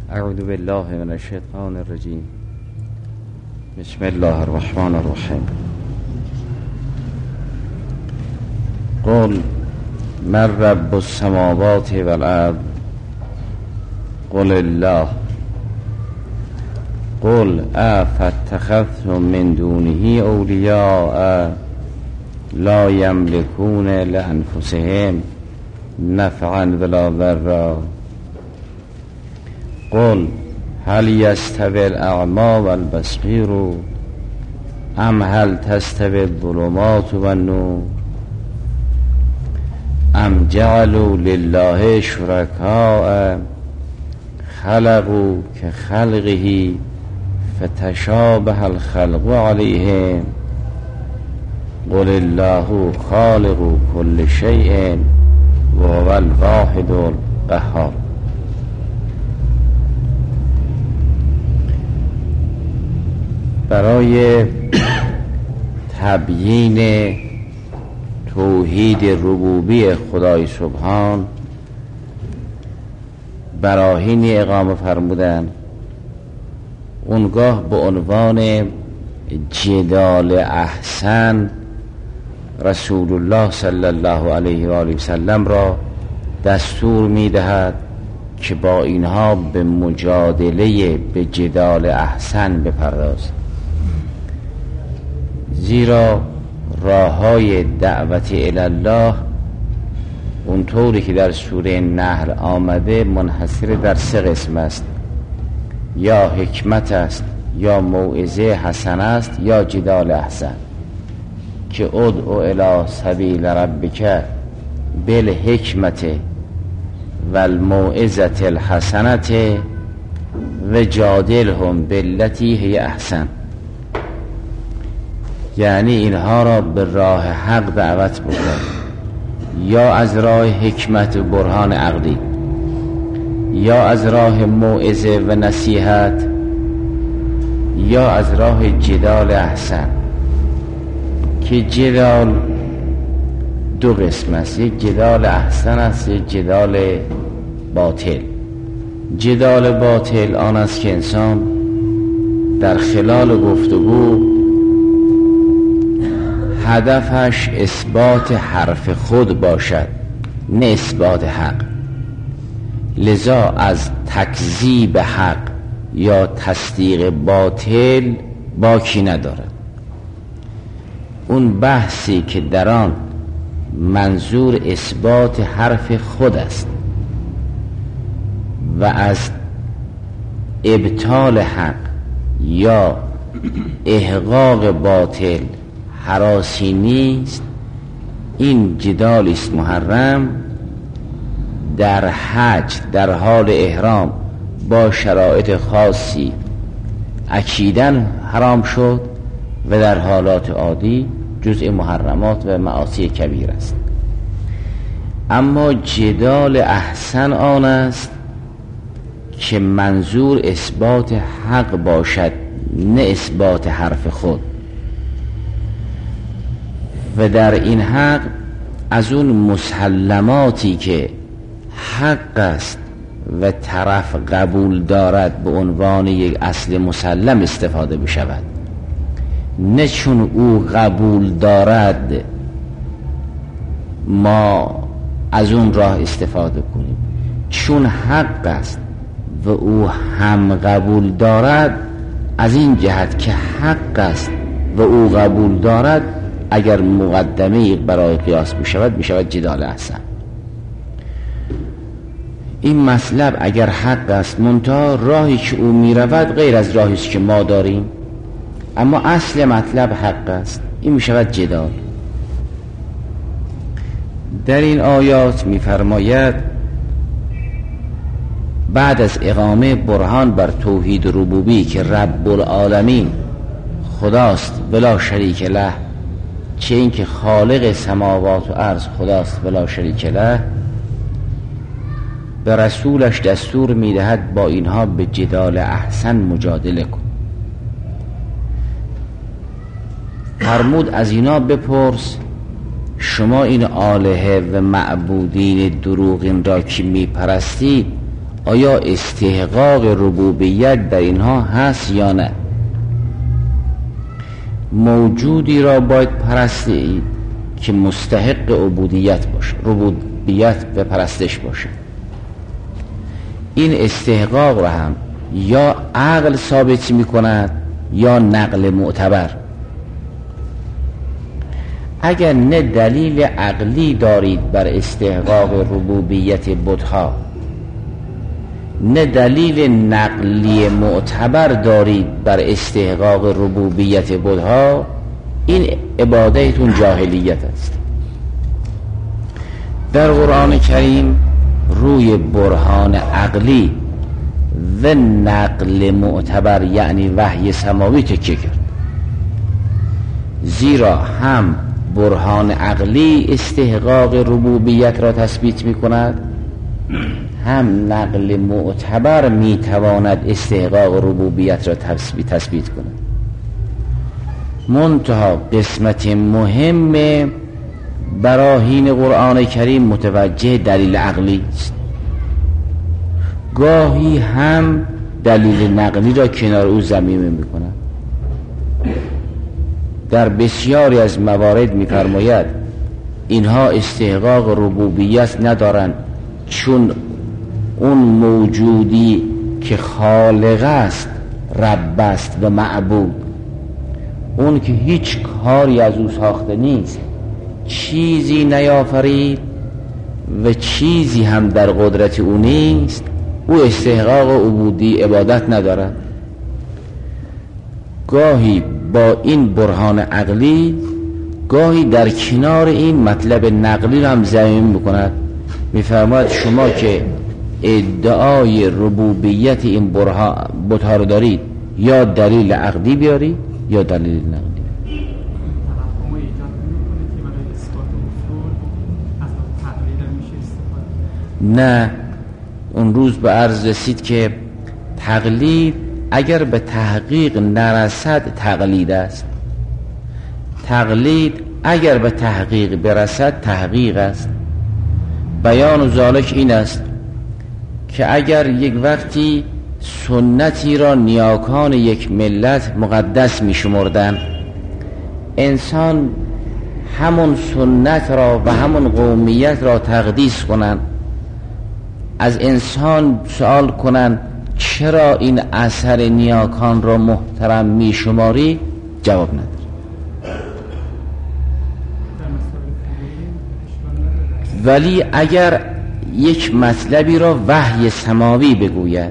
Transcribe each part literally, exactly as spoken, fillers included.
اعوذ بالله من الشیطان الرجیم. بسم الله الرحمن الرحیم. قل من رب السماوات والارض قل الله قل افاتخذتم من دونه اولیاء لا یملکون لانفسهم نفعا ولا ضرا قل هل یستوی الاعمی والبصیر ام هل تستوی الظلمات والنور ام جعلوا لله شرکاء خلقوا كخلقه فتشابه الخلق عليهم قل الله خالق كل شيء وهو الواحد القهار. برای تبیین توحید ربوبی خدای سبحان براهینی اقامه فرمودن، اونگاه به عنوان جدال احسن رسول الله صلی الله علیه و آله و سلم را دستور می‌دهد که با اینها به مجادله به جدال احسن بپردازد، زیرا راه‌های دعوت الی الله اونطوری که در سوره نحل آمده منحصر در سه قسم است: یا حکمت است، یا موعظه حسن است، یا جدال احسن. که ادعو الی سبیل ربک بالحکمت والموعظة الحسنة و جادلهم بالتی هی احسن. یعنی اینها را به راه حق دعوت بکن، یا از راه حکمت و برهان عقلی، یا از راه موعظه و نصیحت، یا از راه جدال احسن. که جدال دو قسم است، یک جدال احسن است، یک جدال باطل. جدال باطل آن است که انسان در خلال گفتگو هدفش اثبات حرف خود باشد نه اثبات حق، لذا از تکذیب حق یا تصدیق باطل باکی ندارد. اون بحثی که در آن منظور اثبات حرف خود است و از ابطال حق یا احقاق باطل هراسی نیست، این جدال است محرم. در حج در حال احرام با شرایط خاصی اکیداً حرام شد و در حالات عادی جزء محرمات و معاصی کبیر است. اما جدال احسن آن است که منظور اثبات حق باشد نه اثبات حرف خود، و در این حق از اون مسلماتی که حق است و طرف قبول دارد به عنوان یک اصل مسلم استفاده بشود، نه چون او قبول دارد ما از اون راه استفاده کنیم. چون حق است و او هم قبول دارد، از این جهت که حق است و او قبول دارد، اگر مقدمه برای قیاس بشود میشود جدال احسن. این مطلب اگر حق است، منتها راهی که او میرود غیر از راهی است که ما داریم، اما اصل مطلب حق است، این میشود جدال. در این آیات میفرماید بعد از اقامه برهان بر توحید ربوبی که رب العالمین خداست بلا شریک له، چه این که خالق سماوات و ارض خداست بلا شریک له، به رسولش دستور میدهد با اینها به جدال احسن مجادله کن. فرمود از اینا بپرس شما این آلهه و معبودین دروغین را که میپرستید آیا استحقاق ربوبیت در اینها هست یا نه؟ موجودی را باید پرستید که مستحق عبودیت باشه، ربوبیت و پرستش باشه. این استحقاق را هم یا عقل ثابت می کند یا نقل معتبر. اگر نه دلیل عقلی دارید بر استحقاق ربوبیت بت‌ها، نه دلیل نقلی معتبر دارید بر استحقاق ربوبیت بت‌ها، این عبادتون جاهلیت است. در قرآن کریم روی برهان عقلی و نقل معتبر یعنی وحی سماوی تکیه کرد، زیرا هم برهان عقلی استحقاق ربوبیت را تثبیت می کند، هم نقل معتبر می تواند استحقاق ربوبیت را تثبیت, تثبیت کند. منتها قسمت مهم براهین قرآن کریم متوجه دلیل عقلی است. گاهی هم دلیل نقلی را کنار او ضمیمه می کند. در بسیاری از موارد می فرماید اینها استحقاق ربوبیت ندارند، چون اون موجودی که خالق است رب است و معبود، اون که هیچ کاری از او ساخته نیست، چیزی نیافرید و چیزی هم در قدرت او نیست، او استحقاق عبودی عبادت ندارد. گاهی با این برهان عقلی، گاهی در کنار این مطلب نقلی را هم ضمیم میکند. میفرماید شما که ادعای ربوبیت این بت‌ها رو دارید، یا دلیل عقلی بیارید یا دلیل نقلی. نه، اون روز به عرض رسید که تقلید اگر به تحقیق نرسد تقلید است، تقلید اگر به تحقیق برسد تحقیق است. بیان ذالک این است که اگر یک وقتی سنتی را نیاکان یک ملت مقدس می شمردن، انسان همون سنت را و همون قومیت را تقدیس کنند، از انسان سوال کنند چرا این اثر نیاکان را محترم می شماری؟ جواب نداره. ولی اگر یک مطلبی را وحی سماوی بگوید،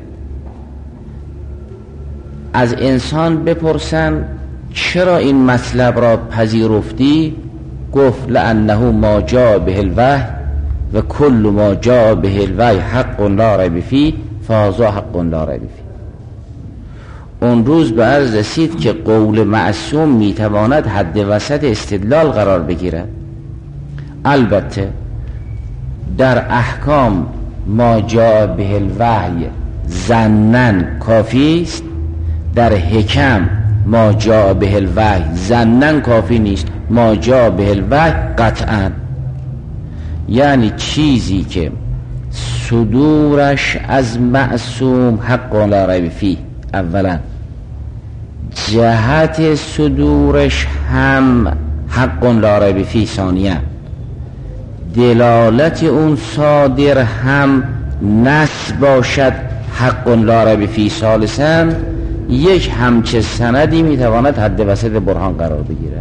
از انسان بپرسن چرا این مطلب را پذیرفتی؟ گفت لأنه ما جاء به الوحی و کل ما جاء به الوحی حق لا ریب فیه فهذا حق لا ریب فیه. اون روز به عرض رسید که قول معصوم میتواند حد وسط استدلال قرار بگیرد. البته در احکام ما جاء به الوحی ظنن کافی است، در حکم ما جاء به الوحی ظنن کافی نیست، ما جاء به الوحی قطعا. یعنی چیزی که صدورش از معصوم حق لا ریب فیه، اولا جهت صدورش هم حق لا ریب فیه، ثانیا دلالت اون صادر هم نص باشد حق لا ریب فیه، ثالثا یک همچه سندی میتواند حد وسط برهان قرار بگیرد.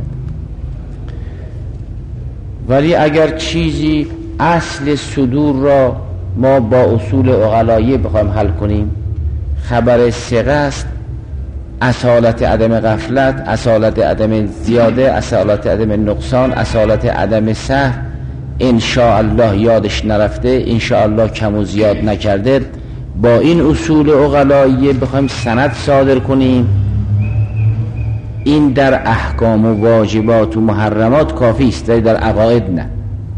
ولی اگر چیزی اصل صدور را ما با اصول عقلایی بخوایم حل کنیم، خبر ثقه است، اصالت عدم غفلت، اصالت عدم زیاده، اصالت عدم نقصان، اصالت عدم سهو، انشاءالله یادش نرفته، انشاءالله کم و زیاد نکرده، با این اصول عقلایی بخوایم سند صادر کنیم، این در احکام و واجبات و محرمات کافی است، ولی در عقاید نه.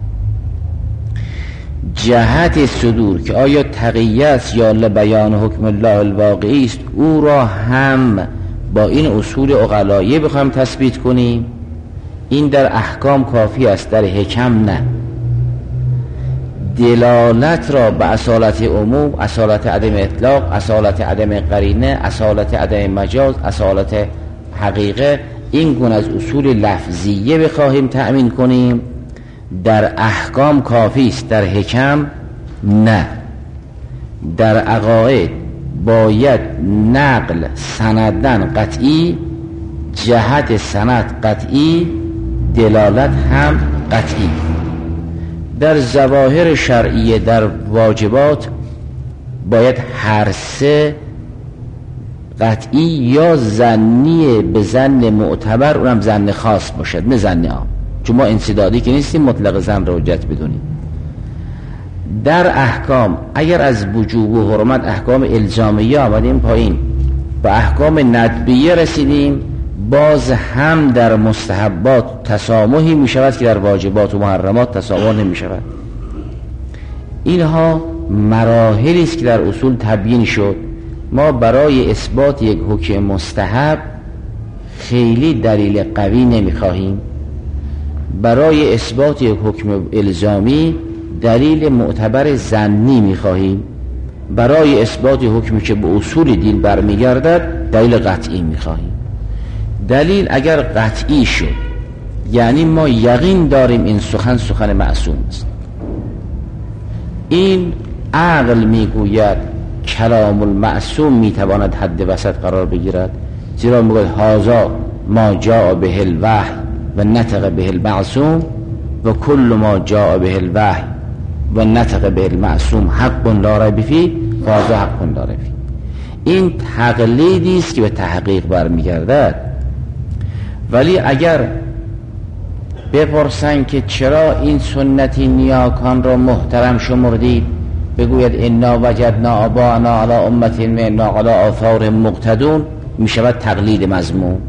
جهت صدور که آیا تقیه است یا لبیان حکم الله الواقعی است، او را هم با این اصول عقلایی بخوایم تثبیت کنیم، این در احکام کافی است، در حکم نه. دلالت را به اصالت عموم، اصالت عدم اطلاق، اصالت عدم قرینه، اصالت عدم مجاز، اصالت حقیقه، این گونه از اصول لفظیه بخواهیم تأمین کنیم در احکام کافی است، در حکم نه. در عقاید باید نقل سندن قطعی، جهت سند قطعی، دلالت هم قطعی. در ظواهر شرعیه، در واجبات باید هر سه قطعی یا ظنی به ظن معتبر، اونم ظن خاص باشد نه ظن عام، چون ما انسدادی که نیستیم مطلق ظن رو حجت بدونیم. در احکام اگر از وجوب و حرمت احکام الزامیه آمدیم پایین، به احکام ندبیه رسیدیم، باز هم در مستحبات تسامحی می شود که در واجبات و محرمات تسامح نمی شود. اینها مراحلی است که در اصول تبیین شد. ما برای اثبات یک حکم مستحب خیلی دلیل قوی نمی خواهیم، برای اثبات یک حکم الزامی دلیل معتبر ظنی می خواهیم، برای اثبات حکمی که به اصول دین برمیگردد دلیل قطعی می خواهیم. دلیل اگر قطعی شد یعنی ما یقین داریم این سخن سخن معصوم است، این عقل میگوید کلام المعصوم میتواند حد وسط قرار بگیرد، زیرا میگوید هذا ما جاء به الوحی و نطق به المعصوم و کل ما جاء به الوحی و نطق به المعصوم حق لا ریب فیه هذا حق لا ریب فیه. این تقلیدی است که به تحقیق برمیگردد. ولی اگر بپرسن که چرا این سنتی نیاکان را محترم شمردید، بگوید انا وجدنا آباءنا علی امة و انا علی آثارهم مقتدون، می شود تقلید مذموم.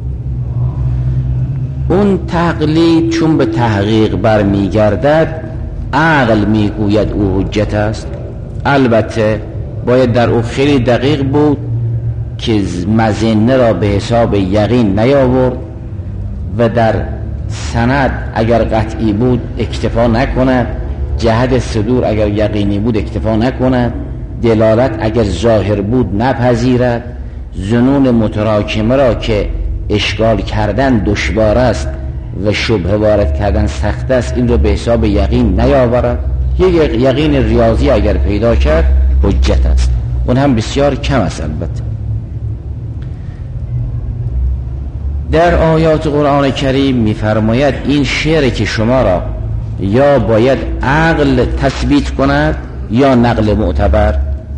اون تقلید چون به تحقیق برمیگردد عقل میگوید او حجت است. البته باید در او خیلی دقیق بود که مظنه را به حساب یقین نیاورد و در سند اگر قطعی بود اکتفا نکند، جهت صدور اگر یقینی بود اکتفا نکند، دلالت اگر ظاهر بود نپذیرد، ظنون متراکمه را که اشکال کردن دشوار است و شبهه وارد کردن سخت است این رو به حساب یقین نیاورد. یک یقین ریاضی اگر پیدا کرد حجت است، اون هم بسیار کم است. البته در آیات قرآن کریم می‌فرماید این شعر که شما را یا باید عقل تثبیت کند یا نقل معتبر.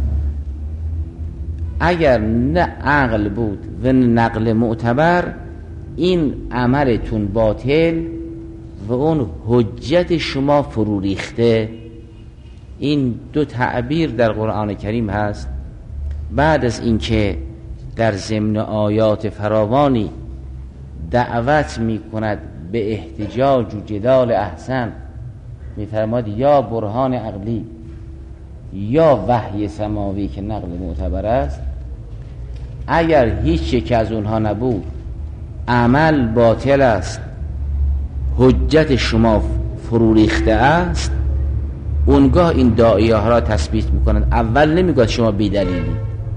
اگر نه عقل بود و نقل معتبر این عملتون باطل و اون حجت شما فرو ریخته. این دو تعبیر در قرآن کریم هست. بعد از اینکه در ضمن آیات فراوانی دعوت می کند به احتجاج و جدال احسن، می فرماید یا برهان عقلی یا وحی سماوی که نقل معتبر است. اگر هیچ یک از اونها نبود عمل باطل است، حجت شما فرو ریخته است، اونگاه این داعیه ها را تثبیت میکنند. اول نمیگوید شما بی دلیلی،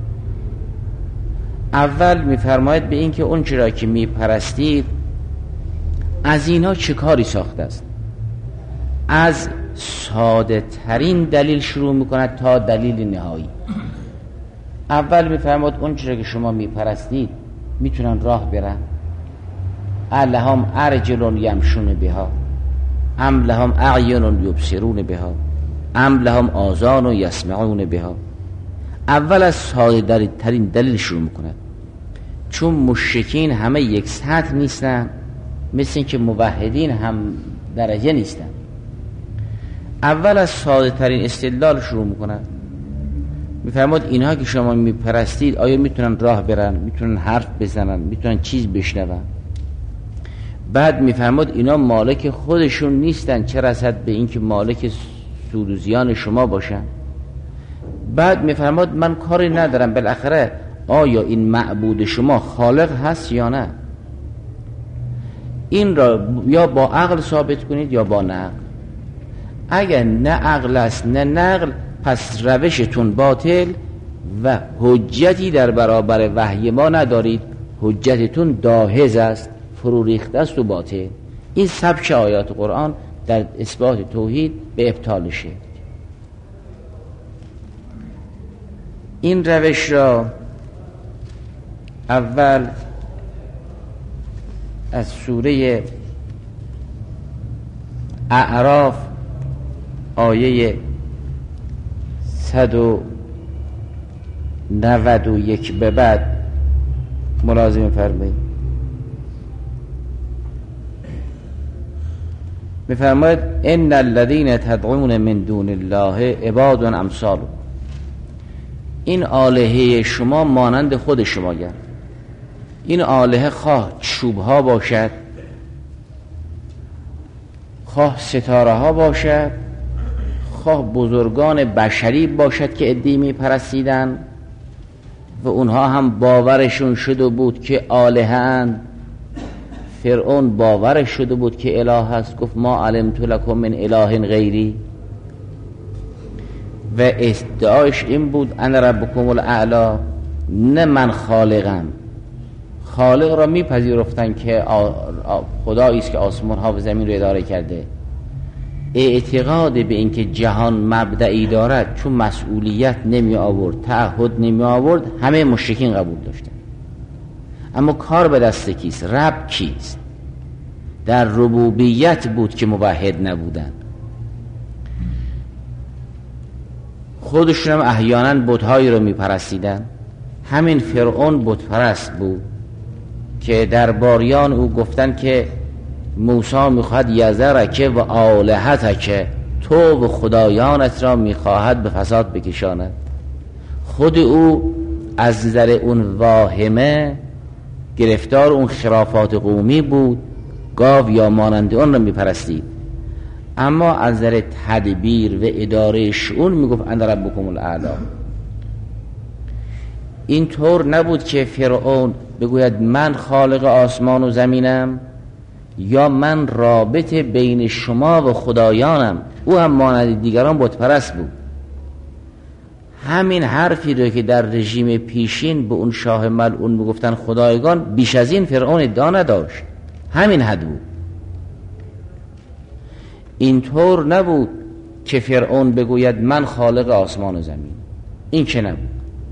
اول میفرماید به این که اون چرا که میپرستید از اینها چه کاری ساخته است. از ساده ترین دلیل شروع میکند تا دلیل نهایی. اول میفرماید اون چرا که شما میپرستید میتونن راه برن، لهم ارجل یمشون بها ام لهم اعین یبصرون بها ام لهم آذان یسمعون بها. اول از ساده ترین دلیل شروع میکند، چون مشرکین همه یک سطح نیستن، مثل این که موحدین هم درجه نیستن. اول از ساده ترین استدلال شروع میکند، میفرماد اینها که شما میپرستید آیا میتونن راه برن، میتونن حرف بزنن، میتونن چیز بشنون. بعد میفرماد اینا مالک خودشون نیستن، چه رسد به این که مالک سودوزیان شما باشن. بعد میفرماد من کاری ندارم، بالاخره آیا این معبود شما خالق هست یا نه. این را یا با عقل ثابت کنید یا با نقل. اگر نه عقل است نه نقل، پس روشتون باطل و حجتی در برابر وحی ما ندارید، حجتتون داهز است، فرو ریخته است و باطل. این سبک آیات قرآن در اثبات توحید به ابطالشه. این روش را اول از سوره اعراف آیه صد و نود و یک به بعد ملازم فرمایید. میفرماید ان الذين تدعون من دون الله عباد امثالكم. این آلهه شما مانند خود شما گرد. این آلهه خواه چوب ها باشد، خواه ستاره ها باشد، خواه بزرگان بشری باشد که عده‌ای میپرستیدن و اونها هم باورشون شده بود که آلهه اند. فرعون باورش شده بود که اله هست، گفت ما علمت لکم من اله غیری، و ادعایش این بود انا ربکم الاعلی، نه من خالقم. خالق را میپذیرفتن که خدایی است که آسمان ها و زمین رو اداره کرده. اعتقاد به اینکه جهان مبدئی دارد چون مسئولیت نمی آورد، تعهد نمی آورد، همه مشرکین قبول داشتن. اما کار به دست کیست؟ رب کیست؟ در ربوبیت بود که موحد نبودن. خودشون هم احیانا بت‌هایی رو میپرستیدن. همین فرعون بت پرست بود که درباریان او گفتن که موسی میخواهد یذرک و آلهتک، تو و خدایانت را میخواهد به فساد بکشاند. خود او از نظر اون واهمه گرفتار اون خرافات قومی بود، گاو یا مانند اون را میپرستید. اما از نظر تدبیر و اداره شؤون میگفت انا ربکم الاعلی. این طور نبود که فرعون بگوید من خالق آسمان و زمینم یا من رابط بین شما و خدایانم. او هم مانند دیگران بت پرست بود. همین حرفی رو که در رژیم پیشین به اون شاه ملعون میگفتن خدایگان، بیش از این فرعون ادعا نداشت. همین حد بود. این طور نبود که فرعون بگوید من خالق آسمان و زمین، این که نبود.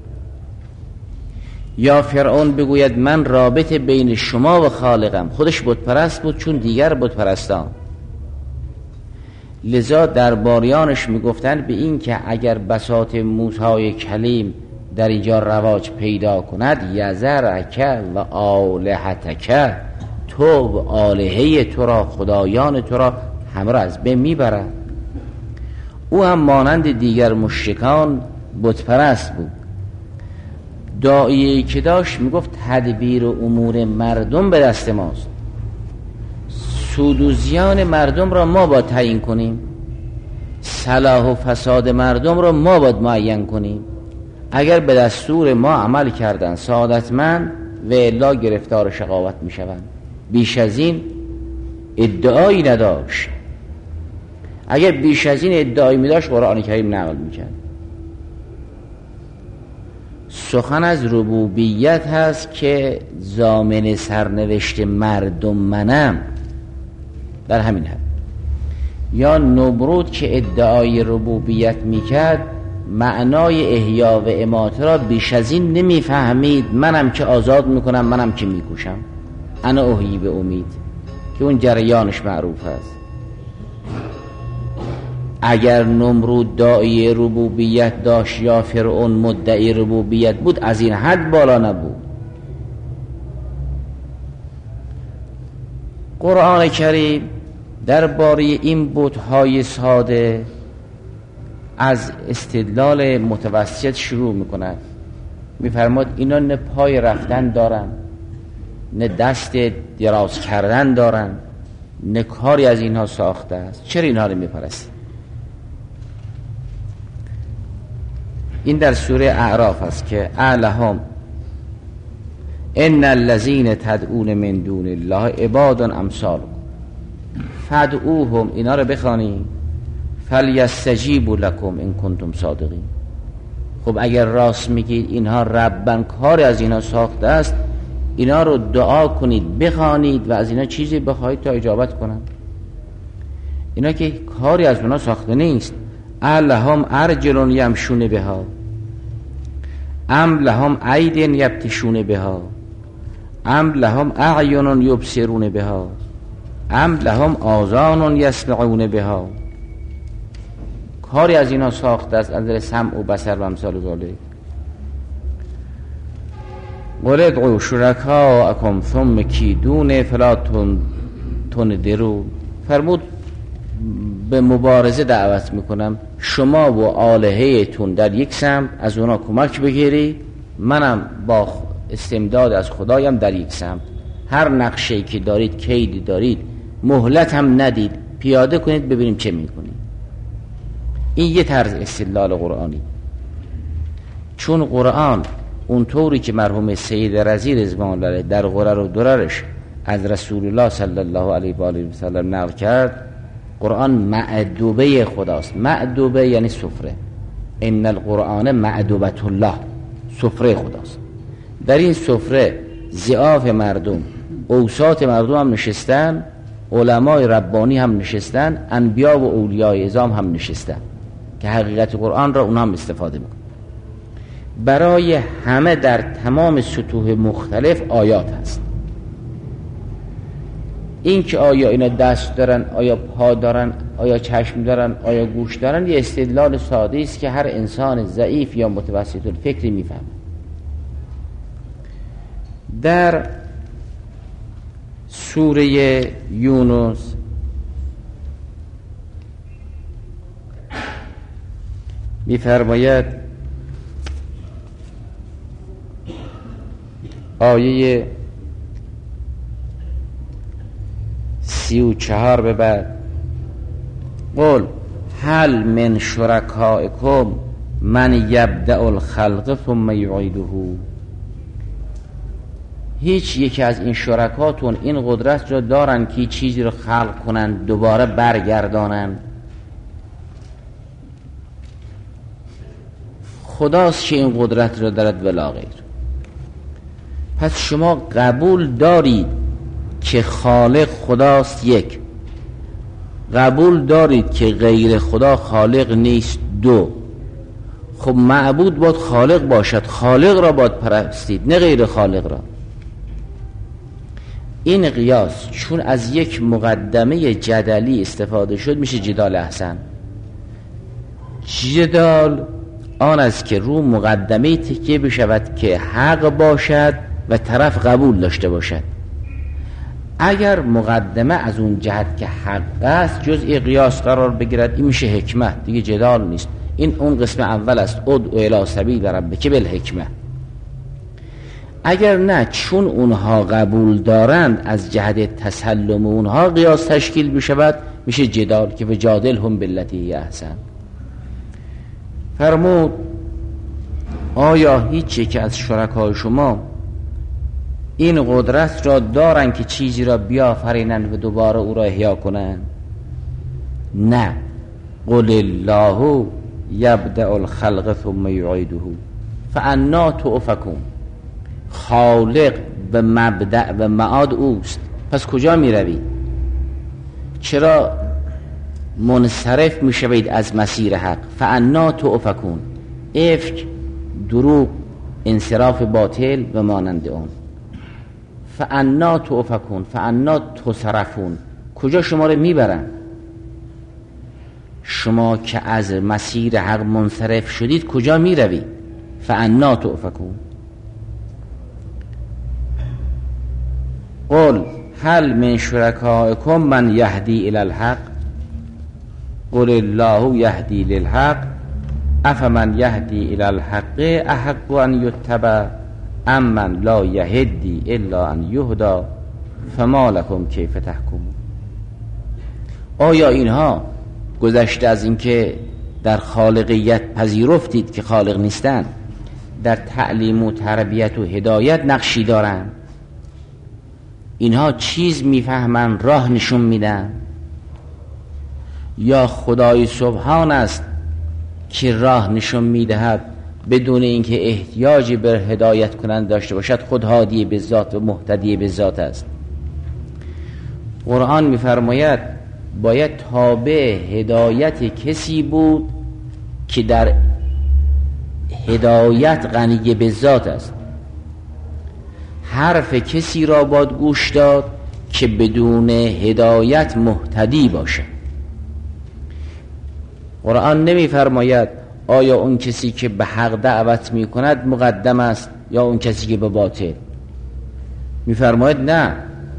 یا فرعون بگوید من رابط بین شما و خالقم. خودش بت پرست بود چون دیگر بت پرستان. لذا درباریانش میگفتن به این که اگر بساط موسی کلیم در اینجا رواج پیدا کند، یذرک و آلهتک، تو و آلهه تو را، خدایان تو را همه را از بین میبرد. او هم مانند دیگر مشرکان بت پرست بود. داعیه‌ای که داشت میگفت تدبیر و امور مردم به دست ماست، سود و زیان مردم را ما باید تعیین کنیم، صلاح و فساد مردم را ما باید معین کنیم. اگر به دستور ما عمل کردن سعادتمند و الا گرفتار شقاوت میشوند. بیش از این ادعایی نداشت. اگر بیش از این ادعایی میداشت قرآن کریم نقل میکرد. سخن از ربوبیت هست که ضامن سرنوشت مردم منم، در همین حد. یا نمرود که ادعای ربوبیت میکرد، معنای احیا و اماته را بیش از این نمیفهمید. منم که آزاد میکنم، منم که میکوشم، انا احیی به امید، که اون جریانش معروف است. اگر نمرود داعی ربوبیت داشت یا فرعون مدعی ربوبیت بود، از این حد بالا نبود. قرآن کریم درباره این بت‌های ساده از استدلال متوسط شروع میکند. میفرماد اینا نه پای رفتن دارن، نه دست دراز کردن دارن، نه کاری از اینها ساخته است، چرا اینها رو میپرستید؟ این در سوره اعراف است که اعلهم ان الذين تدعون من دون الله عباد امثالكم فادعوهم. اینا رو بخوانید. فلیستجیبوا لکم ان کنتم صادقین. خب اگر راست میگید اینها ربن کاری از اینا ساخته است، اینا رو دعا کنید، بخوانید و از اینا چیزی بخواید تا اجابت کنن. اینا که کاری از اونا ساخته نیست. الهم ارجل یمشون بها ام لهم عید یبطشون بها ام لهم اعین یبصرون بها ام لهم آذان یسمعون بها. کاری از اینا ساخته است از نظر سمع و بصر و امثال ذالک. قل ادعوا شرکاءکم ثم کیدون فلا تنظرون. فرمود به مبارزه دعوت میکنم، شما و آلهه‌تون در یک سمت از اونا کمک بگیرید، منم با استمداد از خدایم در یک سمت. هر نقشه‌ای که دارید، کیدی دارید، مهلت هم ندید، پیاده کنید ببینیم چه میکنید. این یه طرز استدلال قرآنی. چون قرآن اونطوری که مرحوم سید رضی رضوان الله علیه در غرر و دررش از رسول الله صلی الله علیه و آله و سلم نقل کرد، قرآن معدوبه خداست. معدوبه یعنی سفره. ان القرآن معدوبة الله، سفره خداست. در این سفره ضعاف مردم، اوساط مردم هم نشستن، علمای ربانی هم نشستن، انبیا و اولیای عظام هم نشستن که حقیقت قرآن را اونها هم استفاده میکنن. برای همه در تمام سطوح مختلف آیات هست. این که آیا اینا دست دارن، آیا پا دارن، آیا چشم دارن، آیا گوش دارن، یه استدلال ساده است که هر انسان ضعیف یا متوسط الفکری میفهمه. در سوره یونس می‌فرماید آیه سی و چهار به بعد، قل هل من شرکائکم من یبدأ الخلق ثم یعیده. هیچ یکی از این شرکاتون این قدرت را دارن که چیزی رو خلق کنن دوباره برگردانن؟ خداست که این قدرت را دارد ولا غیر. پس شما قبول دارید که خالق خداست، یک. قبول دارید که غیر خدا خالق نیست، دو. خب معبود باید خالق باشد، خالق را باید پرستید نه غیر خالق را. این قیاس چون از یک مقدمه جدلی استفاده شد میشه جدال احسن. جدال آن است که رو مقدمه تکیه بشود که حق باشد و طرف قبول داشته باشد. اگر مقدمه از اون جهت که حق است جزء قیاس قرار بگیرد، این میشه حکمت، دیگه جدال نیست. این اون قسم اول است، ادعو الی سبیل ربک بالحکمه. اگر نه چون اونها قبول دارند از جهت تسلم اونها قیاس تشکیل بشود میشه جدال که وجادلهم بالتی هی احسن. فرمود آیا هیچ یک از شرکای شما این قدرت را دارن که چیزی را بیافرینند و دوباره او را احیا کنند؟ نه. قل الله یبدأ الخلق ثم یعیده فانا تؤفکون. خالق و مبدأ و معاد اوست، پس کجا می روید؟ چرا منصرف می شوید از مسیر حق؟ فانا تؤفکون، افک، دروغ، انصراف باطل و مانند اون. فانا تؤفکون، فانا تصرفون، کجا شما رو میبرن؟ شما که از مسیر حق منصرف شدید کجا میروید؟ فانا تؤفکون. قل هل من شرکائکم من یهدی الی الحق قل الله یهدی للحق افمن یهدی الی الحق احق ان یتبع ام من لا یهدی الا ان یهدا فما لکم کیف تحکمون. آیا اینها گذشته از اینکه در خالقیت پذیرفتید که خالق نیستند، در تعلیم و تربیت و هدایت نقشی دارن؟ اینها چیز میفهمن، راه نشون میدن؟ یا خدای سبحان است که راه نشون میدهد بدون اینکه احتیاجی به هدایت کنند داشته باشد، خود هادی به ذات و مهتدی به ذات است. قرآن میفرماید باید تابع هدایت کسی بود که در هدایت غنی به ذات است. حرف کسی را باید گوش داد که بدون هدایت مهتدی باشد. قرآن نمیفرماید آیا اون کسی که به حق دعوت می کند مقدم است یا اون کسی که به باطل. میفرماید نه،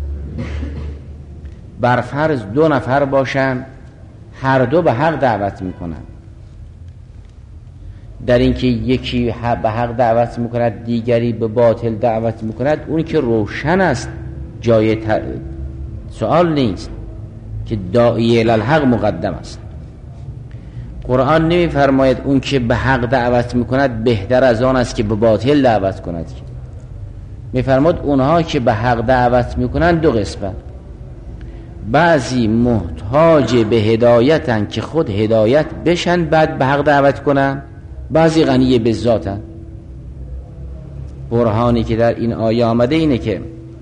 بر فرض دو نفر باشن هر دو به حق دعوت می کنند، در اینکه یکی به حق دعوت می کند دیگری به باطل دعوت می کند، اون که روشن است جای سوال نیست که داعی الی الحق مقدم است. قرآن نمی فرماید اون که به حق دعوت می کند بهتر از آن است که به باطل دعوت کند. می فرماید اونها که به حق دعوت می کنند دو قسمت، بعضی محتاج به هدایتن که خود هدایت بشن بعد به حق دعوت کنن، بعضی غنی به ذاتن. برهانی که در این آیه آمده اینه که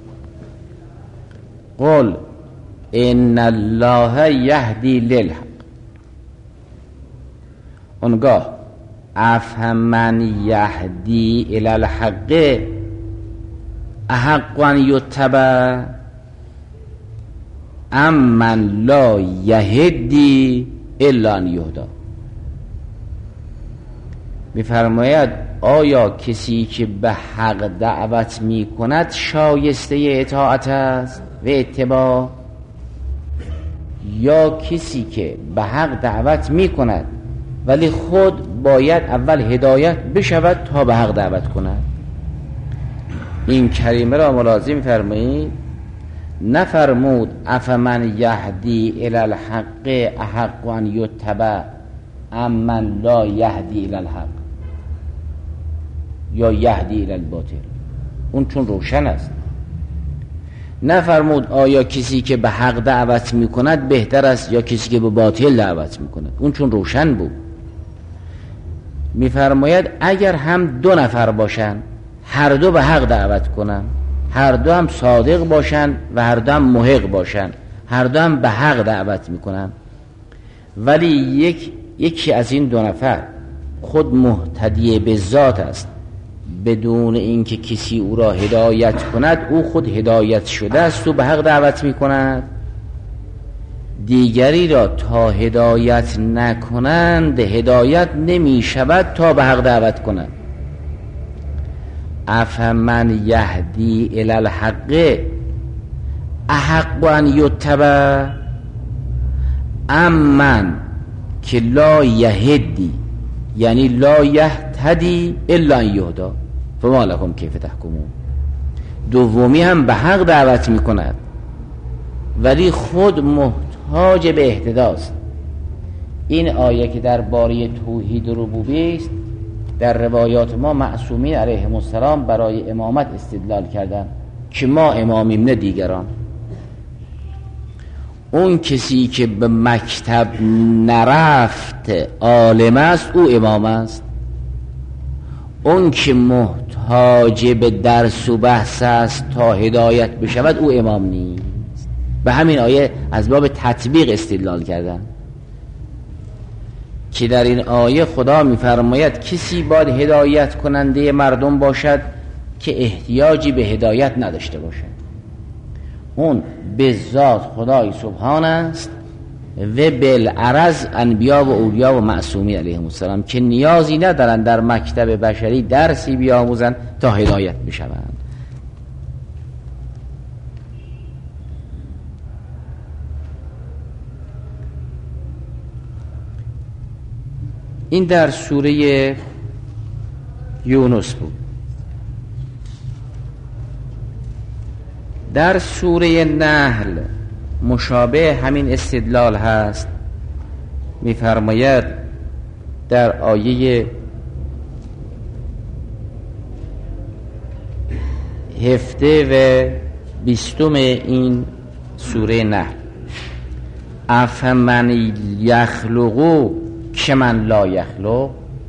قل ان الله یهدی للحق، اونگاه افمن یهدی الی الحق احق ان یتبع امن لا یهدی الا ان یهدا. میفرماید آیا کسی که به حق دعوت می کند شایسته اطاعت است و اتباع، یا کسی که به حق دعوت می کند ولی خود باید اول هدایت بشود تا به حق دعوت کند؟ این کریمه را ملاحظه می‌فرمایید، نفرمود افمن یهدی الی الحق احق ان یتبع امن لا یهدی الی الحق یا یهدی الی الباطل، اون چون روشن است. نفرمود آیا کسی که به حق دعوت میکند بهتر است یا کسی که به باطل دعوت میکند، اون چون روشن بود. میفرماید اگر هم دو نفر باشن هر دو به حق دعوت کنن، هر دو هم صادق باشن و هر دو هم محق باشن، هر دو هم به حق دعوت میکنن، ولی یک یکی از این دو نفر خود مهتدی به ذات است بدون اینکه کسی او را هدایت کند، او خود هدایت شده است و به حق دعوت میکند، دیگری را تا هدایت نکنند هدایت نمی شود تا به حق دعوت کنند. افمن یهدی الی الحق احق ان یتبع امن که لا یهدی یعنی لا یهتدی الا ان یهدا فما لکم کیف تحکمون. دومی هم به حق دعوت می کند ولی خود محتاج به اهتداست. این آیه که در باره توحید ربوبیه است در روایات ما معصومین علیهم السلام برای امامت استدلال کردن که ما امامیم نه دیگران. اون کسی که به مکتب نرفت عالم است او امام است، اون که محتاج به درس و بحث است تا هدایت بشود او امام نیست. به همین آیه از باب تطبیق استدلال کردن که در این آیه خدا می‌فرماید کسی باید هدایت کننده مردم باشد که احتیاجی به هدایت نداشته باشد، اون به ذات خدای سبحان است و بالعرض انبیا و اولیا و معصومین علیهم السلام که نیازی ندارند در مکتب بشری درسی بیاموزند تا هدایت بشوند. این در سوره یونس بود. در سوره نحل مشابه همین استدلال هست. می‌فرماید در آیه هفده و بیستم این سوره نحل افمن یخلقو که من لا یخلق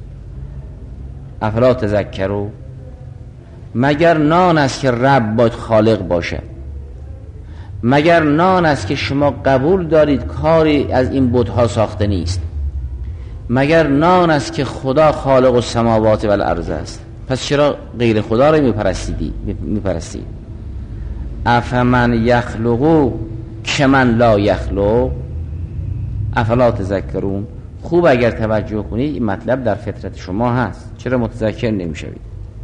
افلا تذکروا، مگر نان است که رب باید خالق باشد؟ مگر نان است که شما قبول دارید کاری از این بت‌ها ساخته نیست؟ مگر نان است که خدا خالق السماوات و الارض است؟ پس چرا غیر خدا را میپرستیدی میپرستید؟ افمن یخلقو که من لا یخلق افلا تذکرون. خوب اگر توجه کنید این مطلب در فطرت شما هست، چرا متذکر نمیشوید؟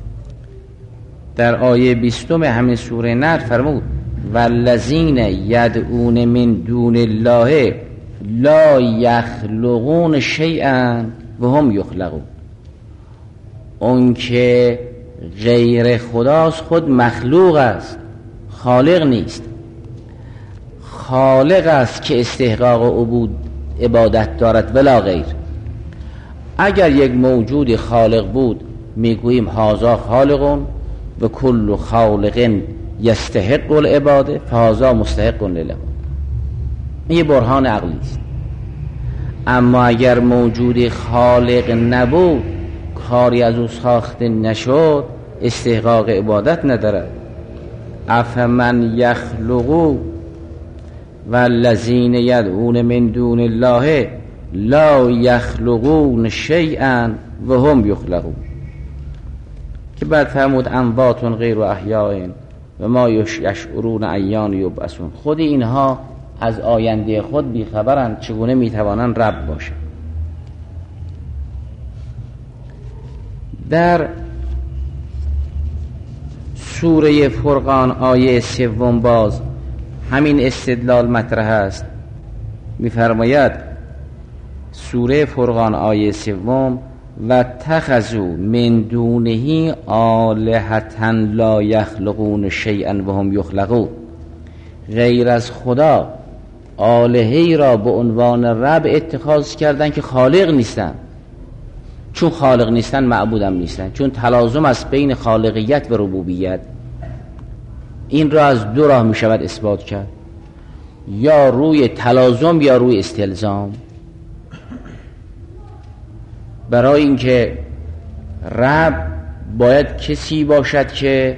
در آیه بیستم همین سوره نحل فرمود والذین یدعون من دون الله لا یخلقون شیئا و هم یخلقون. اون که غیر خداست خود مخلوق است، خالق نیست. خالق است که استحقاق عبود عبادت دارد ولا غیر. اگر یک موجود خالق بود میگوییم هذا خالقون و کل خالق یستحق العباده فهذا مستحق للعباده. این برهان عقلی است. اما اگر موجود خالق نبود، کاری از او ساخته نشد، استحقاق عبادت ندارد. افمن یخلقو والذین یدعون من دون الله لا یخلقون شیئا و هم یخلقون. که بعد فرمود اموات غیر احیاء و ما یشعرون ایان یبعثون. خود اینها از آینده خود بیخبرند، چگونه میتوانند رب باشند. در سوره فرقان آیه سوم باز همین استدلال مطرح است. میفرماید سوره فرقان آیه سوم و تخذوا من دونه آلهة لا یخلقون شیئا و هم یخلقون. غیر از خدا آلهه‌ای را به عنوان رب اتخاذ کردن که خالق نیستن. چون خالق نیستن معبودم نیستن، چون تلازم است بین خالقیت و ربوبیت. این را از دو راه می شود اثبات کرد، یا روی تلازم یا روی استلزام. برای اینکه رب باید کسی باشد که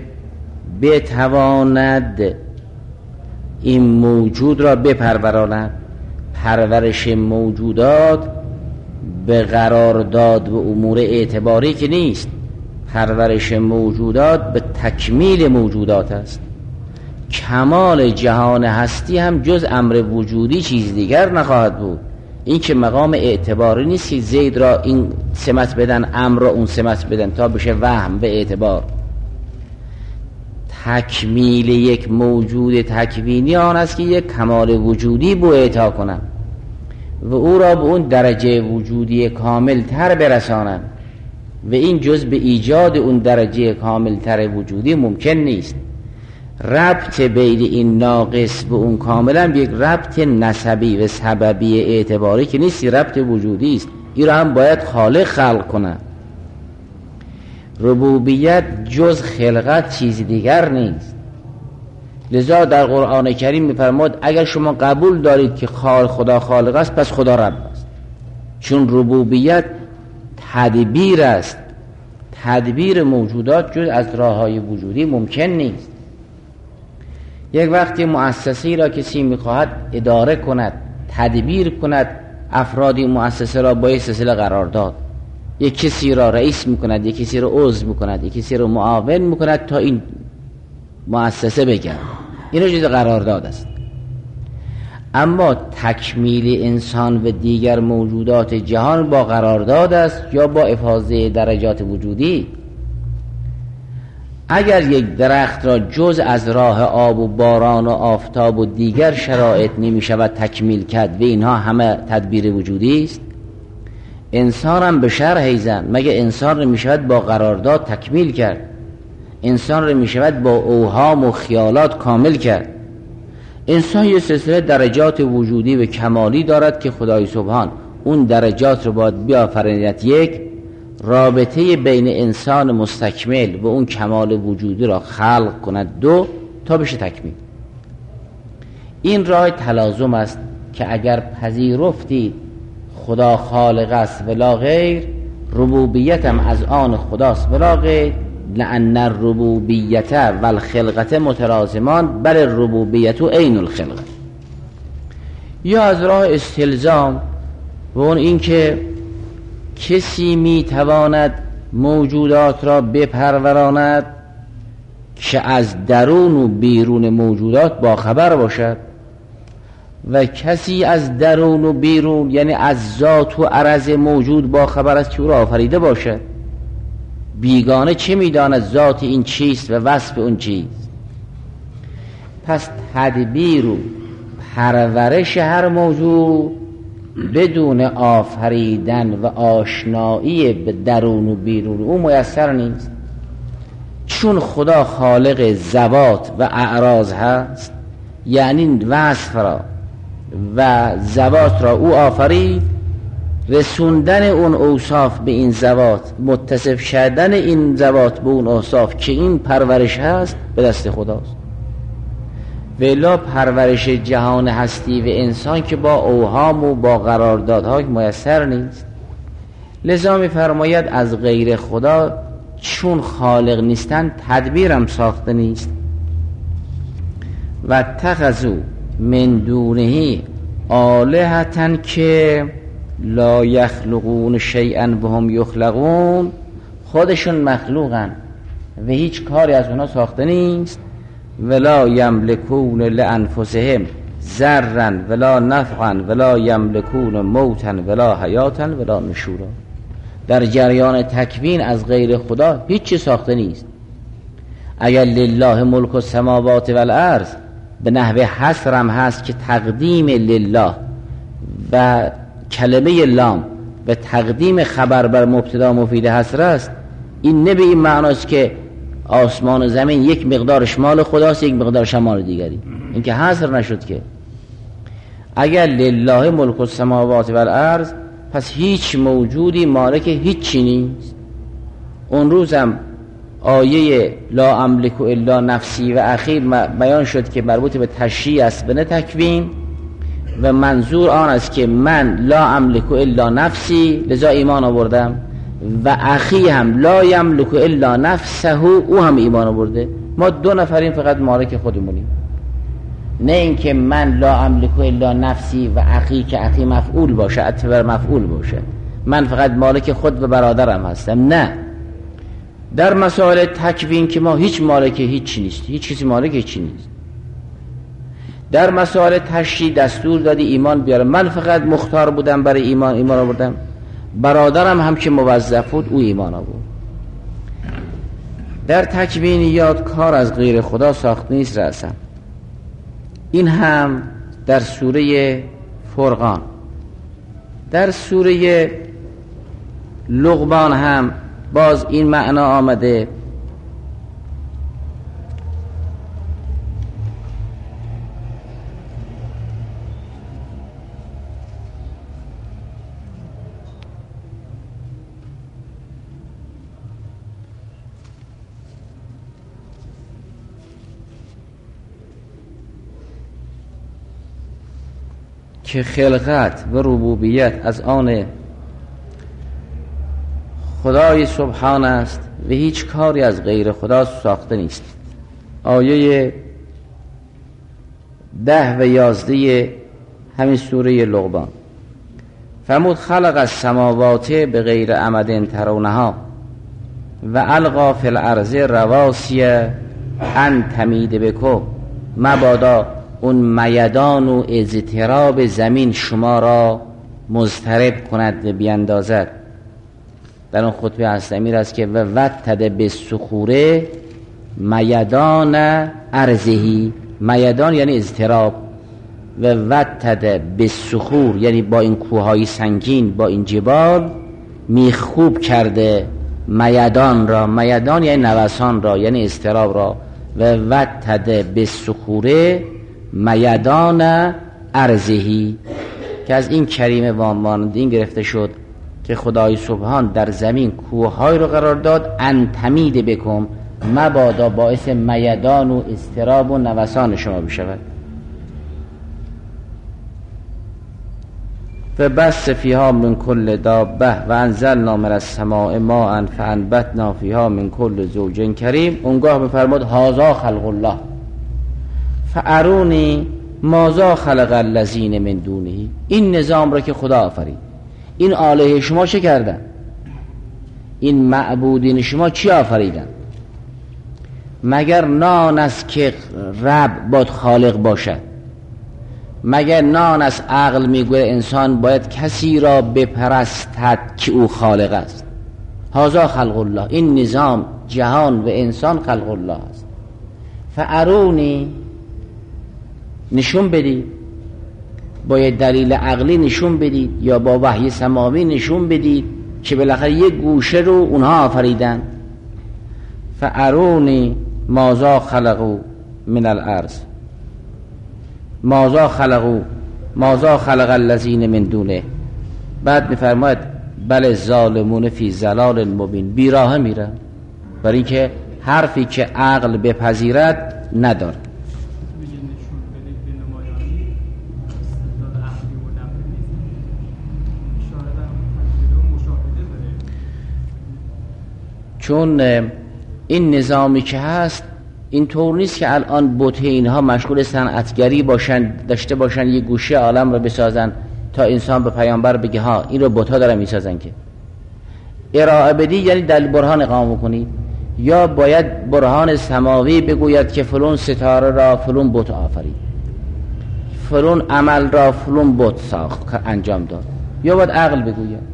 بتواند این موجود را بپروراند. پرورش موجودات به قرارداد و امور اعتباری که نیست، پرورش موجودات به تکمیل موجودات است. کمال جهان هستی هم جز امر وجودی چیز دیگر نخواهد بود. این که مقام اعتباری نیست که زید را این سمت بدن، امر را اون سمت بدن تا بشه وهم به اعتبار. تکمیل یک موجود تکوینی آن است که یک کمال وجودی بو اعطا کنند و او را به اون درجه وجودی کامل تر برسانند و این جز به ایجاد اون درجه کامل تر وجودی ممکن نیست. ربط بین این ناقص به اون کاملا یک ربط نسبی و سببی اعتباری که نیست، ربط وجودی است. این را هم باید خالق خلق کنه. ربوبیت جز خلقت چیز دیگر نیست. لذا در قرآن کریم می‌فرماد اگر شما قبول دارید که خدا خالق است پس خدا رب است. چون ربوبیت تدبیر است. تدبیر موجودات جز از راه‌های وجودی ممکن نیست. یک وقتی مؤسسه‌ای را کسی می‌خواهد اداره کند، تدبیر کند، افرادی مؤسسه را با سلسله قرار داد. یک کسی را رئیس می‌کند، یک کسی را عضو می‌کند، یک کسی را معاون می‌کند تا این مؤسسه بگرد. این جز قرارداد است. اما تکمیل انسان و دیگر موجودات جهان با قرارداد است یا با افاضه درجات وجودی. اگر یک درخت را جز از راه آب و باران و آفتاب و دیگر شرایط نمی شود تکمیل کرد و اینها همه تدبیر وجودی است، انسان هم به شرح ایزن مگه انسان را می شود با قرارداد تکمیل کرد؟ انسان را می شود با اوهام و خیالات کامل کرد؟ انسان یه سلسله درجات وجودی و کمالی دارد که خدای سبحان اون درجات رو باید بیافریند. یک، رابطه بین انسان مستکمل و اون کمال وجودی را خلق کند. دو، تا بشه تکمیل. این راه تلازم است که اگر پذیرفتید خدا خالق است ولا غیر، ربوبیتم از آن خداست ولا غیر، لأن الربوبیت و الخلقت متلازمان بل الربوبیت عین الخلقت. یا از راه استلزام و اون این که کسی میتواند موجودات را بپروراند که از درون و بیرون موجودات باخبر باشد و کسی از درون و بیرون یعنی از ذات و عرض موجود باخبر است که او را آفریده باشد. بیگانه چه میداند ذات این چیست و وصف اون چیست؟ پس تدبیر و پرورش هر موجود بدون آفریدن و آشنایی به درون و بیرون او میسر نیست. چون خدا خالق ذوات و اعراض هست، یعنی وصف را و ذوات را او آفرید، رسوندن اون اوصاف به این ذوات، متصف شدن این ذوات به اون اوصاف که این پرورش هست، به دست خداست. ولا پرورش جهان هستی و انسان که با اوهام و با قراردادها میسر نیست. لذا می فرماید از غیر خدا چون خالق نیستن تدبیرم ساخته نیست. و اتخذوا من دونه آلهة که لا یخلقون شیئا وهم یخلقون، خودشون مخلوقن و هیچ کاری از اونا ساخته نیست. ولا یملکون لانفسهم ضرا ولا نفعا ولا یملکون موتا ولا حیاتا ولا نشورا. در جریان تکوین از غیر خدا هیچ چیز ساخته نیست. اگر لله ملک السماوات والارض به نحو حصر هم هست که تقدیم لله و کلمه لام و تقدیم خبر بر مبتدا مفید حصر است، این نه به این معناست که آسمان و زمین یک مقدارش مال خداست یک مقدارش مال دیگری، این که حصر نشد. که اگر لله ملک السماوات والارض پس هیچ موجودی مالک هیچی نیست. اون روزم آیه لا املک الا نفسی و اخی بیان شد که مربوط به تشریع است به نه تکوین، و منظور آن است که من لا املک الا نفسی لذا ایمان آوردم و اخی هم لا یملک الا نفسه او هم ایمان آورده. ما دو نفریم فقط مالک خودمونیم، نه اینکه من لا املک الا نفسی و اخی که اخی مفعول باشه اتبر مفعول باشه، من فقط مالک خود و برادرم هستم. نه، در مسائل تکوین که ما هیچ مالک هیچ نیست، هیچ چیزی مالک هیچی نیست. در مسائل تشریع دستور دادی ایمان بیارم، من فقط مختار بودم برای ایمان ایمان آوردم، برادرم هم که موظف بود او ایمان آورد. در تکوینیات کار از غیر خدا ساخت نیست رأسا. این هم در سوره فرقان، در سوره لقمان هم باز این معنا آمده. که خلقت و ربوبیت از آن خدای سبحان است و هیچ کاری از غیر خدا ساخته نیست. آیه ده و یازده همین سوره لقمان. فرمود خلق السماوات به غیر عمد ترونها و القا فی الارض رواسی ان تمید بکم، مبادا اون میدان و اضطراب زمین شما را مضطرب کند و بیندازد. در اون خطبه هستمیر است که و وتد بالصخور میدان ارضهی، میدان یعنی اضطراب، و وتد بالصخور یعنی با این کوههای سنگین با این جبال میخوب کرده میدان را، میدان یعنی نوسان را یعنی اضطراب را، و وتد بالصخور میدان ارضهی، که از این کریمه واماند این گرفته شد که خدای سبحان در زمین کوههای رو قرار داد ان تمید بکم، مبادا باعث میدان و اضطراب و نوسان شما بشود. فبث فیها من کل دابه و انزلنا من السماء ماء فانبتنا فیها من کل زوج کریم. اونگاه بفرمود هذا خلق الله فارونی ماذا خلق الذین من دونه. این نظام را که خدا آفرید، این آله شما چه کردن؟ این معبودین شما چی آفریدن؟ مگر نان است که رب باید خالق باشد؟ مگر نان است عقل میگوید انسان باید کسی را بپرستد که او خالق است؟ هذا خلق الله، این نظام جهان و انسان خلق الله است. فارونی نشون بدید، باید دلیل عقلی نشون بدید یا با وحی سماوی نشون بدید که بالاخره یک گوشه رو اونها آفریدن. فارونی ماذا خلقوا من الارض ماذا خلقوا ماذا خلق الذین من دونه. بعد میفرماید بل ظالمون فی ضلال مبین، بیراه میره برای اینکه حرفی که عقل بپذیرد نداره. چون این نظامی که هست این طور نیست که الان بت اینها مشغول صنعتگری باشن، داشته باشن یه گوشه عالم رو بسازن تا انسان به پیامبر بگه ها این رو بت‌ها دارن میسازن. که ارائه بدی یعنی دلیل برهان اقامه کنی، یا باید برهان سماوی بگوید که فلان ستاره را فلان بت آفرید، فلان عمل را فلان بت ساخت انجام داد، یا باید عقل بگوید.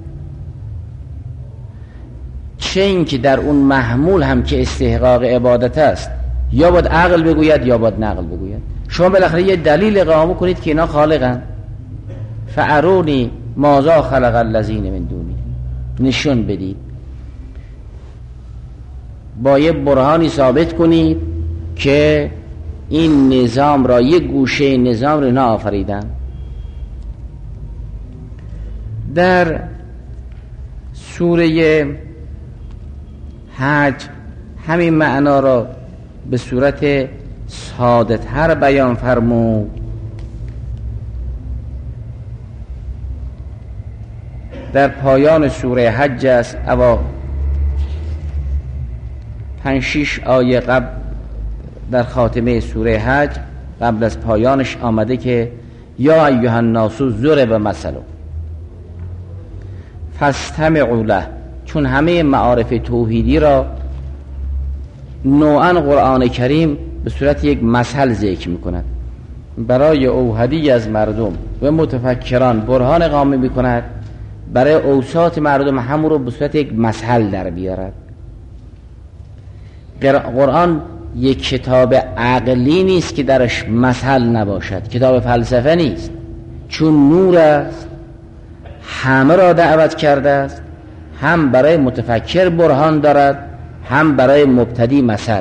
چه این که در اون محمول هم که استحقاق عبادت است، یا باید عقل بگوید یا باید نقل بگوید. شما بالاخره یه دلیل اقامه کنید که اینا خالقن. فارونی ماذا خلق الذین من دونه، نشون بدید، با یه برهانی ثابت کنید که این نظام را، یک گوشه نظام را اینا آفریدن. در سوره حج همین معنا را به صورت ساده تر بیان فرمود. در پایان سوره حج است، اوا پنج شش آیه قبل در خاتمه سوره حج قبل از پایانش آمده که یا ایها الناس ضرب مثل فاستمعوا له. چون همه معارف توحیدی را نوعاً قرآن کریم به صورت یک مثل ذکر می‌کند، برای اوحدی از مردم و متفکران برهان اقامه می‌کند، برای اوساط مردم همون رو به صورت یک مثل در بیارد. قرآن یک کتاب عقلی نیست که درش مثل نباشد، کتاب فلسفه نیست، چون نور است همه را دعوت کرده است، هم برای متفکر برهان دارد، هم برای مبتدی مثل.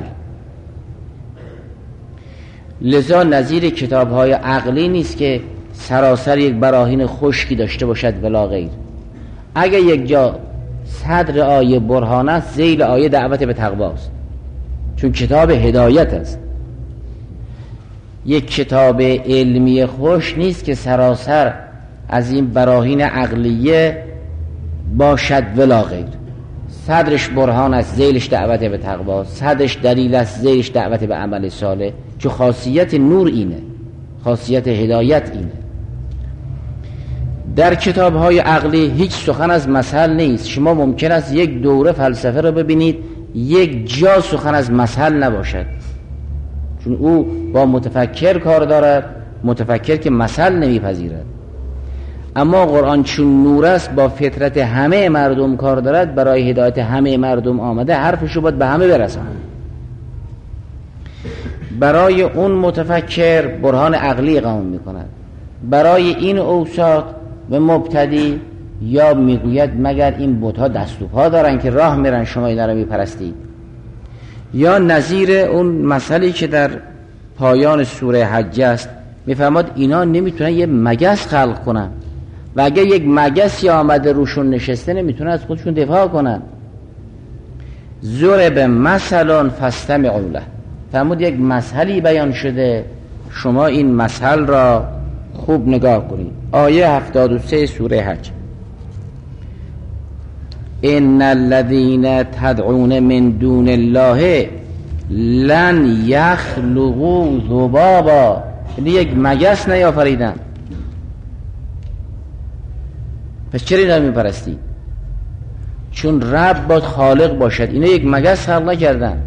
لذا نظیر کتاب‌های عقلی نیست که سراسر یک براهین خشکی داشته باشد ولا غیر. اگر یک جا صدر آیه برهان است، ذیل آیه دعوت به تقوا است، چون کتاب هدایت است. یک کتاب علمی خوش نیست که سراسر از این براهین عقلیه باشد ولا غیر. صدرش برهان است، ذیلش دعوت به تقوا، صدرش دلیل است، ذیلش دعوت به عمل صالح. چون خاصیت نور اینه، خاصیت هدایت اینه. در کتاب‌های عقلی هیچ سخن از مثل نیست. شما ممکن است یک دوره فلسفه رو ببینید یک جا سخن از مثل نباشد، چون او با متفکر کار دارد، متفکر که مثل نمیپذیرد. اما قرآن چون نور است با فطرت همه مردم کار دارد، برای هدایت همه مردم آمده، حرفشو باید به همه برساند. برای اون متفکر برهان عقلی اقامه میکند، برای این اوساط و مبتدی یا میگوید مگر این بت‌ها دست و پا دارن که راه میرن شما اینا رو میپرستید. یا نظیر اون مسئله که در پایان سوره حج است، میفرماد اینا نمیتونن یه مگس خلق کنن و اگر یک مگسی آمده روشون نشسته نمیتونن از خودشون دفاع کنن. ضرب مثل فاستمعوا له، فرمود یک مثلی بیان شده، شما این مثل را خوب نگاه کنید. آیه هفتاد و سه سوره حج: ان الذين تدعون من دون الله لن يخلقوا ذبابا. یعنی یک مگس نیافریدن. پس چرا اینا میپرستی؟ چون رب باید خالق باشد. اینا یک مگس خلق نکردن.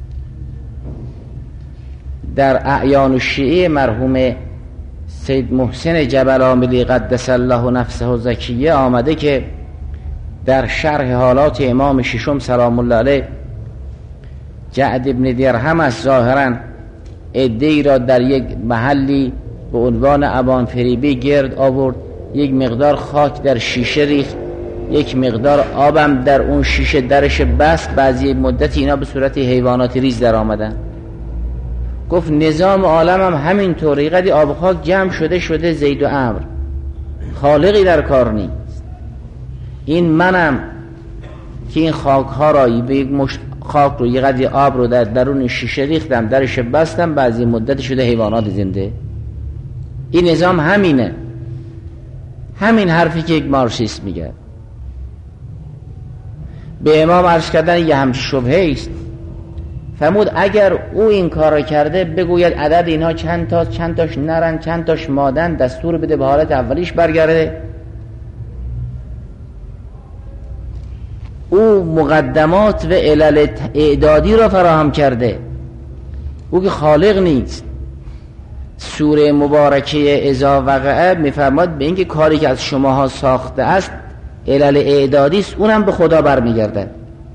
در اعیان الشیعه مرحوم سید محسن جبل عاملی قدس الله نفسه زکیه آمده که در شرح حالات امام ششم سلام الله علیه جعد ابن درهم از ظاهرا عده‌ای را در یک محلی به عنوان ابان فریبی گرد آورد، یک مقدار خاک در شیشه ریخت، یک مقدار آبم در اون شیشه درش بست. بعضی مدتی اینا به صورت حیوانات ریز در آمدن. گفت نظام عالم هم همین طوری، قدی آب خاک جمع شده شده زید و عمرو، خالقی در کار نیست. این منم که این خاک ها را به یک مشت خاک رو یه قدری آب رو در درون شیشه ریختم، درش بستم، بعضی مدت شده حیوانات زنده. این نظام همینه. همین حرفی که یک مارکسیست میگه. به امام عرض کردن یه همچه شبهه است. فرمود اگر او این کار را کرده بگوید عدد اینها چند تا، چند تاش نرن، چند تاش مادن، دستور بده به حالت اولیش برگرده. او مقدمات و علل اعدادی را فراهم کرده. او که خالق نیست. سوره مبارکه اذا وقعه میفرماد به اینکه کاری که از شماها ساخته است علل اعدادی است، اونم به خدا برمیگرده.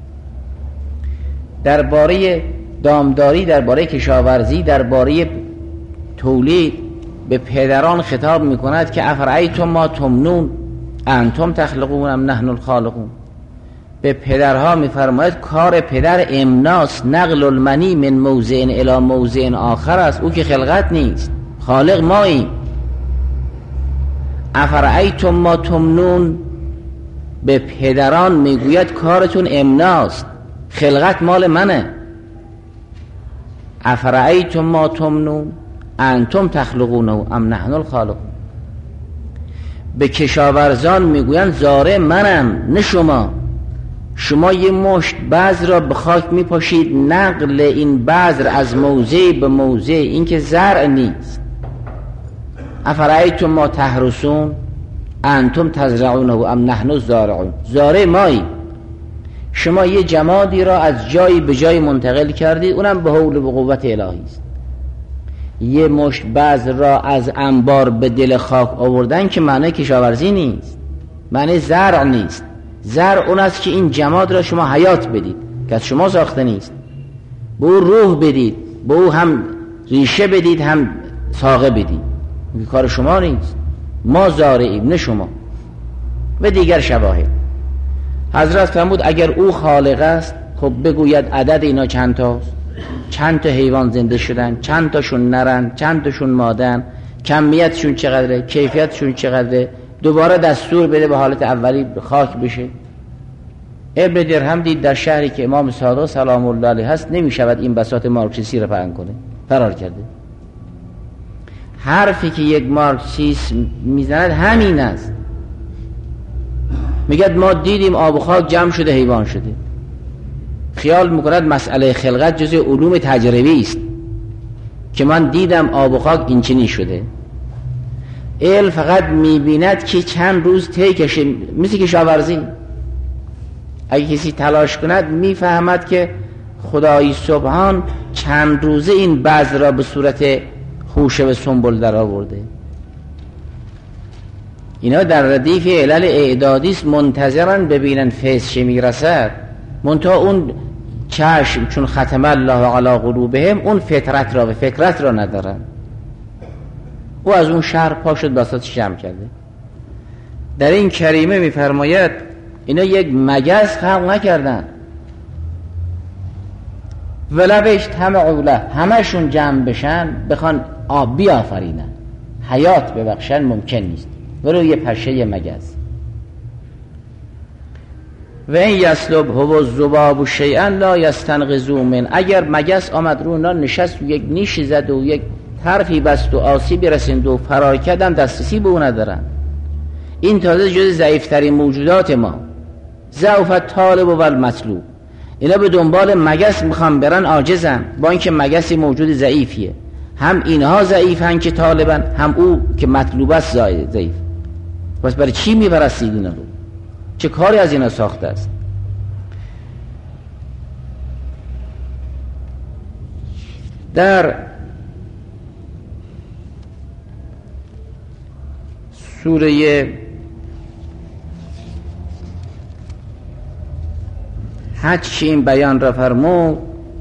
درباره دامداری، درباره کشاورزی، درباره تولید به پدران خطاب میکند که افرایتم ما تمنون انتم تخلقون ام نحن الخالقون. به پدرها میفرماید کار پدر امناس، نقل المنی من موضع الی موضع آخر است. او که خلقت نیست، خالق مایی. افرایتم ما تمنون، به پدران میگوید کارتون امناست، خلقت مال منه. افرایتم ما تمنون انتم تخلقونه ام نحن الخالقون. به کشاورزان میگویند زاره منم نه شما. شما یه مشت بذر را به خاک میپاشید، نقل این بذر از موضع به موضع، این که زرع نیست. افرایتم ما تحرسون انتم تزرعونه ام نحن الزارعون. زاره مایی. شما یه جمادی را از جایی به جایی منتقل کردید، اونم به حول و قوت الهی است. یه مشت بذر را از انبار به دل خاک آوردن که معنی کشاورزی نیست، معنی زرع نیست. زرع اون است که این جماد را شما حیات بدید که از شما ساخته نیست، به او روح بدید، به او هم ریشه بدید هم ساقه بدید. این کار شما نیست. ما زارعیم نه شما. و دیگر شواهد. حضرت فرمود اگر او خالق است، خب بگوید عدد اینا چند تاست، چند تا حیوان زنده شدن، چند تاشون نرن، چند تاشون مادن، کمیتشون چقدره، کیفیتشون چقدره، دوباره دستور بده به حالت اولی خاک بشه. ابن درهم دید در شهری که امام صادق سلام الله علیه هست نمی شود این بساط مارکسیستی را پهن کنه، فرار کرده. حرفی که یک مارکسیست میزند همین است. میگه ما دیدیم آب و خاک جمع شده حیوان شده. خیال میکند مسئله خلقت جزء علوم تجربی است که من دیدم آب و خاک این چنین شده. علم فقط میبیند که چند روز طی کشه، مثل کشاورزی. اگه کسی تلاش کند میفهمد که خدای سبحان چند روزه این بذر را به صورت خوشه و سنبل در آورده. اینا در ردیف علل اعدادی است، منتظرن ببینن فیض چه میرسد. منتها اون چشم چون ختم الله علی قلوبهم اون فطرت را و فکرت را ندارن. او از اون شهر پا شد بساطش جمع کرده. در این کریمه میفرماید اینا یک مگس خلق نکردن. ولوش تمعوا له، همشون جمع بشن بخوان آب بیافرینن، حیات ببخشن ممکن نیست. ولو یه پشه یه مگس. و این یسلب هو الذباب شیئا لا یستنقذوا من. اگر مگس آمد رو اونا نشست و یک نیشی زد و یک حرفی بست و آسیبی رسند و فرار کردن، دسترسی به اون ندارن. این تازه جز ضعیفترین موجودات ما، ضعف طالب و المطلوب. اینا به دنبال مگس میخوان برن، عاجزن، با اینکه مگسی موجود ضعیفیه. هم اینها ضعیفن که طالبن، هم او که مطلوب است ضعیف. پس برای چی میپرستید اینا رو؟ چه کاری از اینا ساخته است؟ در سوره حج که این بیان را فرمود،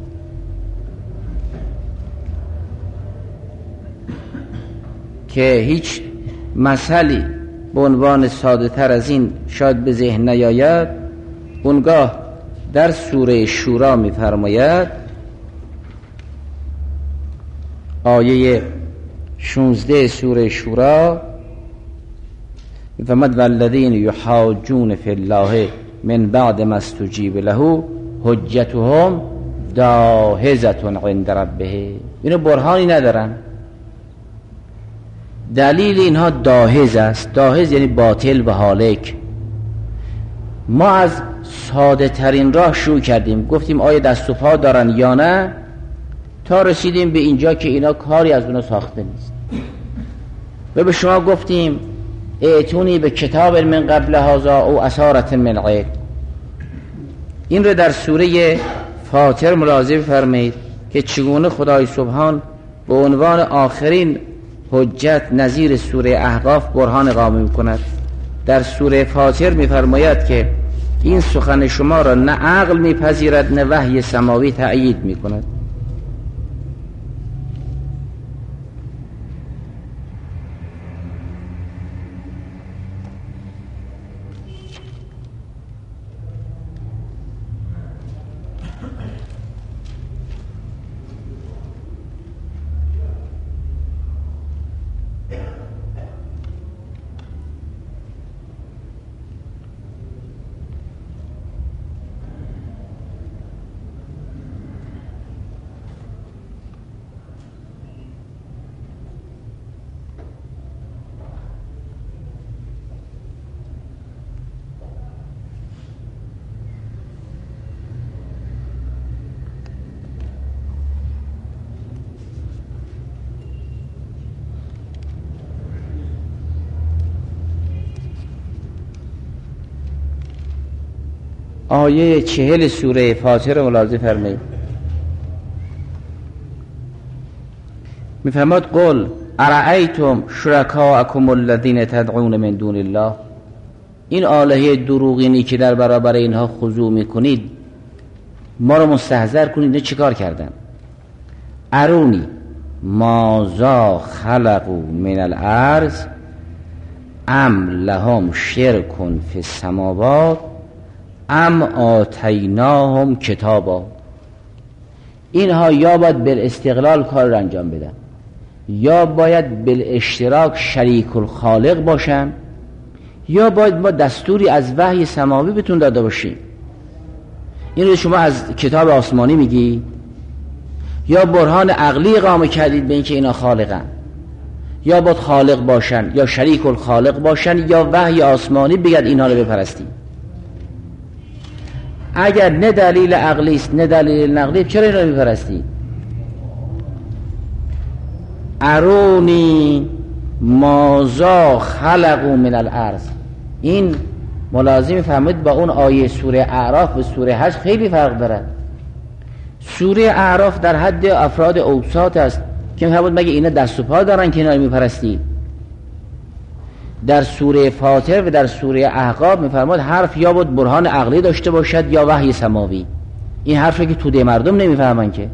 که هیچ مسئله به عنوان ساده تر از این شاید به ذهن نیاید، اونگاه در سوره شورا می فرماید، آیه شانزده سوره شورا می فرماید والذین یحاجون فی الله من بعد ما استجیب له حجتهم داهزة عند ربه. اینو برهانی ندارن، دلیل اینها داهز است. داهز یعنی باطل و هالک. ما از ساده ترین راه شروع کردیم، گفتیم آیا دست و پا دارن یا نه، تا رسیدیم به اینجا که اینا کاری از اونا ساخته نیست. و به شما گفتیم ائتونی به کتاب من قبل هذا او اثارة من علم. این رو در سوره فاطر ملاحظه فرمایید که چگونه خدای سبحان به عنوان آخرین حجت نظیر سوره احقاف برهان اقامه می‌کند. در سوره فاطر می‌فرماید که این سخن شما را نه عقل می‌پذیرد نه وحی سماوی تأیید می‌کند. آیه چهل سوره فاطر ملاحظه فرمایید، میفرماد قل ارأیتم شرکاءکم الذین تدعون من دون الله. این الهه دروغینی که در برابر اینها خضوع میکنید، ما رو مستحضر کنید. نه چیکار کردن؟ ارونی ماذا خلقوا من الارض ام لهم شرک فی السماوات ام آتیناهم کتابا. اینها یا باید بالاستقلال کار را انجام بدن، یا باید بالاشتراک شریک الخالق باشن، یا باید ما دستوری از وحی سماوی بتون داده باشیم. این رو شما از کتاب آسمانی میگی، یا برهان عقلی اقامه کردید به اینکه اینا خالقن، یا باید خالق باشن یا شریک الخالق باشن، یا وحی آسمانی بگید اینها رو بپرستید. اگر نه دلیل عقلی است نه دلیل نقلی، چرا اینا رو بپرستید؟ ارونی ماذا خلقوا من الارض. این ملازم فهمید با اون آیه سوره اعراف و سوره حج خیلی فرق دارد. سوره اعراف در حد افراد اوساط است که می‌فرماید مگه اینا دست و پا دارن که اینا رو میپرستید؟ در سوره فاطر و در سوره احقاف می‌فرماید حرف یا بود برهان عقلی داشته باشد یا وحی سماوی. این حرفی که توده مردم نمیفهمن که.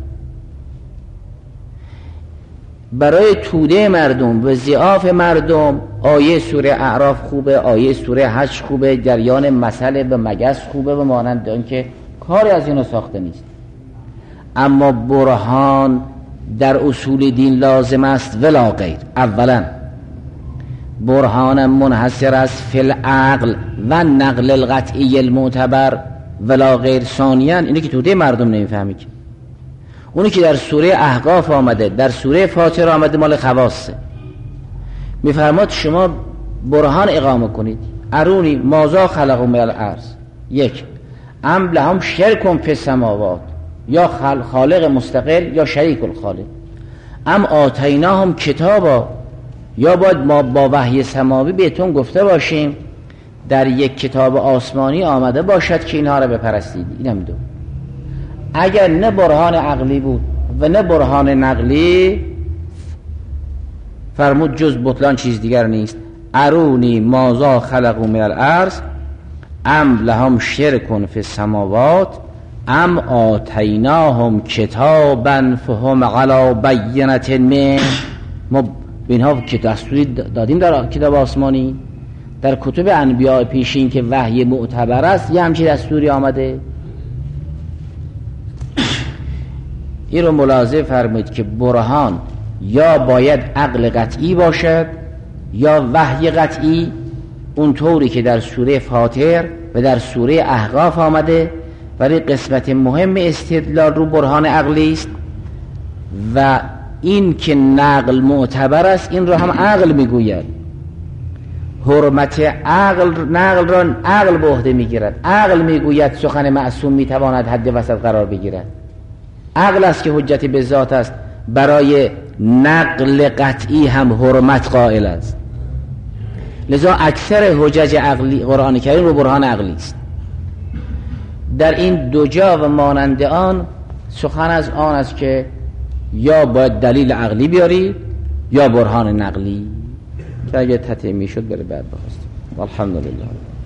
برای توده مردم و ضعاف مردم آیه سوره اعراف خوبه، آیه سوره حج خوبه، جریان مسئله به مگس خوبه و مانند آن که کاری از اینو ساخته نیست. اما برهان در اصول دین لازم است ولا غیر. اولا برهان منحصر است فی العقل و نقل القطعی المعتبر ولا غیر. ثانیاً اینه که توده مردم نمیفهمی که اونی که در سوره احقاف آمده، در سوره فاطر آمده، مال خواصه. میفرماد شما برهان اقامه کنید، ارونی ماذا خلق من الارض، یک ام لهم شرک فی السماوات، یا خالق مستقل یا شریک الخالق، ام آتیناهم کتابا، یا باید ما با وحی سماوی بهتون گفته باشیم در یک کتاب آسمانی آمده باشد که اینها را بپرستید. اینم دو. اگر نه برهان عقلی بود و نه برهان نقلی، فرمود جز بطلان چیز دیگر نیست. ارونی ماذا خلقوا من الارض ام لهم شرک فی السماوات ام آتیناهم کتابا فهم علی بینة منه. ما به اینها که دستوری دادیم در کتاب آسمانی، در کتب انبیاء پیشین که وحی معتبر است یه همچین دستوری آمده. این رو ملاحظه فرمایید که برهان یا باید عقل قطعی باشد یا وحی قطعی، اونطوری که در سوره فاطر و در سوره احقاف آمده. ولی قسمت مهم استدلال رو برهان عقلی است و این که نقل معتبر است این رو هم عقل میگوید. حرمت عقل نقل را عقل به عهده میگیرد. عقل میگوید سخن معصوم میتواند حد وسط قرار بگیرد. عقل است که حجت به ذات است، برای نقل قطعی هم حرمت قائل است. لذا اکثر حجج عقلی قرآن کریم رو برهان عقلی است. در این دو جا و مانند آن سخن از آن است که یا باید دلیل عقلی بیاری یا برهان نقلی. که اگه تطمیع شد بره بعد بخواستیم. والحمدلله.